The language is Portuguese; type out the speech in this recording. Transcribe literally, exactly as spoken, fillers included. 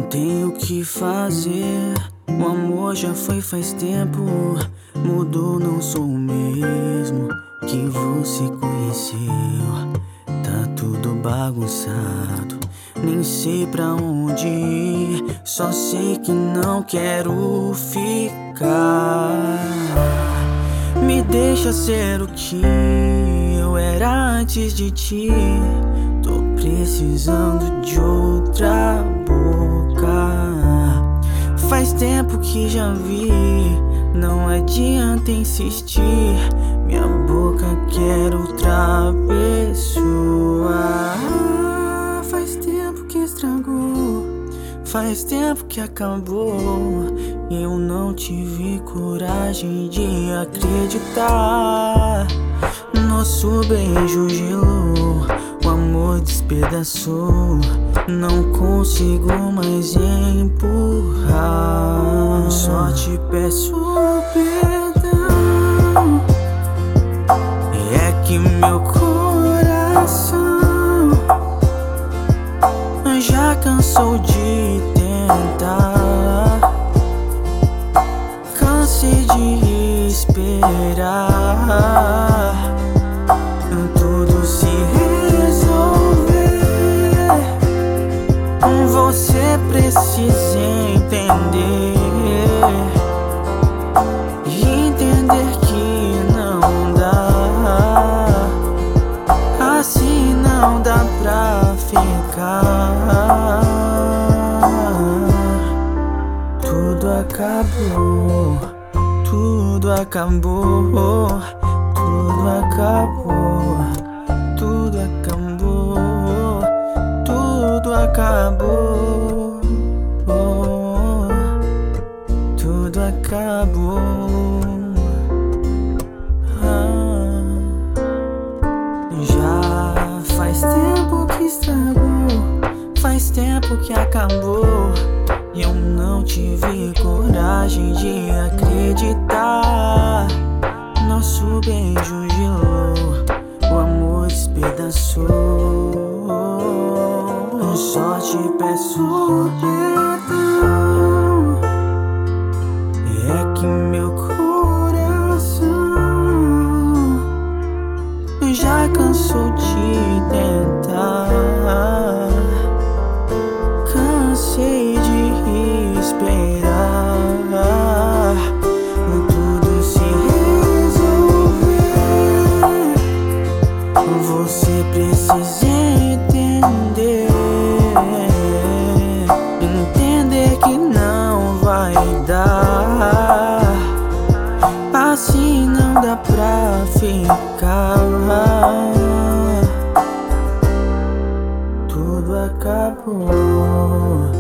tenho o que fazer. O amor já foi faz tempo. Mudou, não sou o mesmo que você conheceu. Tá tudo bagunçado, nem sei pra onde ir. Só sei que não quero ficar. Me deixa ser o que eu era antes de ti. Tô precisando de outra boca. Faz tempo que já vi, não adianta insistir. Minha boca quer outra pessoa. Faz tempo que estragou, faz tempo que acabou. Eu não tive coragem de acreditar. Nosso beijo gelou, o amor despedaçou. Não consigo mais empurrar. Só te peço perdão. É que meu coração já cansou de tentar. Cansei de esperar tudo se resolver. Você precisa entender e entender que não dá. Assim não dá pra ficar. Tudo acabou, tudo acabou, tudo acabou, tudo acabou, tudo acabou, tudo acabou. Ah, já faz tempo que estragou, faz tempo que acabou. E eu não tive coragem de acreditar. Nosso beijo gelou, o amor despedaçou. Só te peço perdão. É que meu coração já cansou de tentar. Cansei de esperar tudo se resolver. Você precisa entender, entender que não vai dar. Assim não dá pra ficar. Tudo acabou.